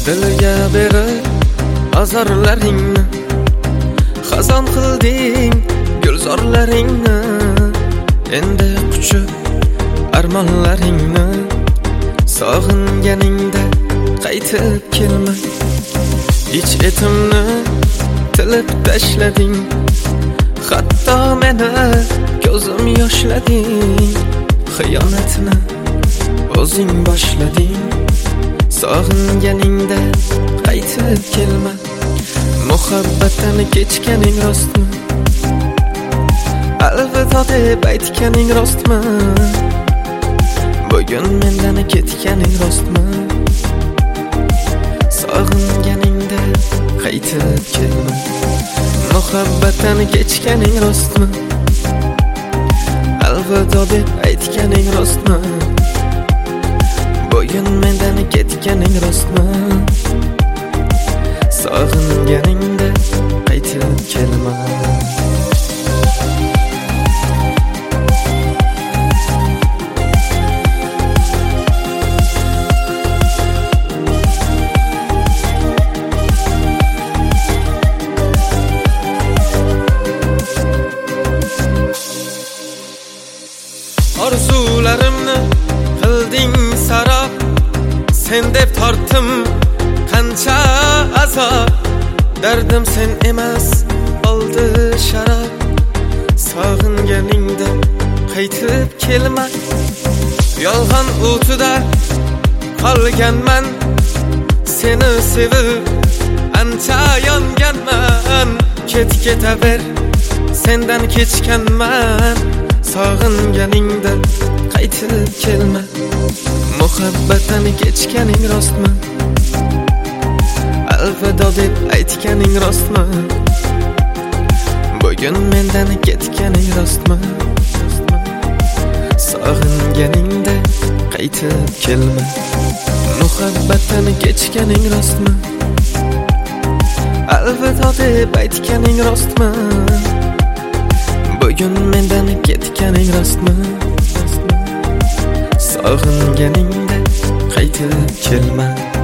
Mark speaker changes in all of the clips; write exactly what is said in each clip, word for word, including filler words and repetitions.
Speaker 1: Dilga berib azorlaringni, xazon qilding gulzorlaringni. Endi quchib armonlaringni, sog'inganingda qaytib kelma. Ich etimni tilib tashlading, hatto meni ko'zim yoshlading. Xiyonatni o'zing boshlading, sog'inganingda qaytib kelma. Muhabbatdan kechganing rostmi? Alvido deb aytganing rostmi? Bugun mendan ketganing rostmi? Sog'inganingda qaytib kelma. Muhabbatdan kechganing rostmi? Alvido deb aytganing rostmi? Bugun mendan ketganing rostmi? Sog'inganingda qaytib kelma. Orzularimni qilding sarob, sen deb tortdim qancha azob. Dardim sen emas oldi sharob, sog'inganingda qaytib kelma. Yolg'on o'tida qolganman, seni sevib ancha yonganman. Ket ketaver, sendan kechganman. Sog'inganingda qaytib kelma. Muhabbatdan kechganing rostmi? Alvido deb aytganing rostmi? Bugun mendan ketganing rostmi? Sog'inganingda qaytib kelma. Muhabbatdan kechganing rostmi? Alvido deb aytganing rostmi? Bugun mendan ketganing rostmi? Sog'inganingda qaytib kelma.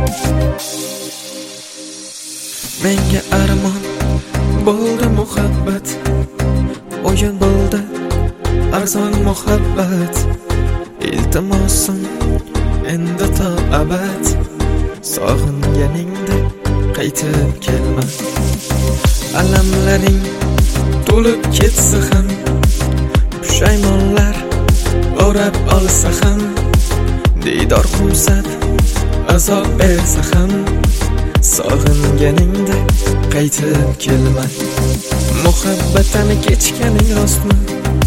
Speaker 1: Menga armon bo'ldi muhabbat, o'yin bo'ldi arzon muhabbat. Iltimosim endi to abad, sog'inganingda qaytib kelma. Alamlaring to'lib ketsa ham, pushaymonlar o'rab olsa ham, diydor xumsat azob bersa ham, sog'inganingda qaytib kelma. Muhabbatdan kechganing rostmi?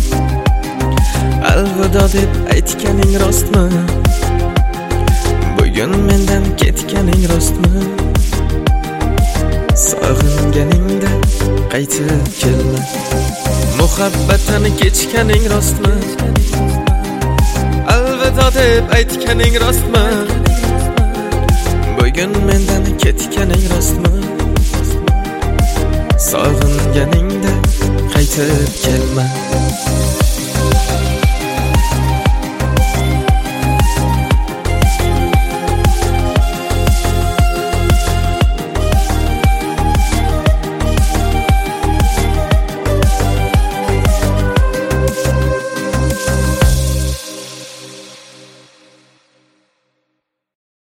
Speaker 1: Alvido deb aytganing rostmi? Bugun mendan ketganing rostmi? Sog'inganingda qaytib kelma. Muhabbatdan kechganing rostmi? Alvido deb aytganing rostmi? Bugun mendan ketganing rostmi? Sog'inganingda qaytib kelma.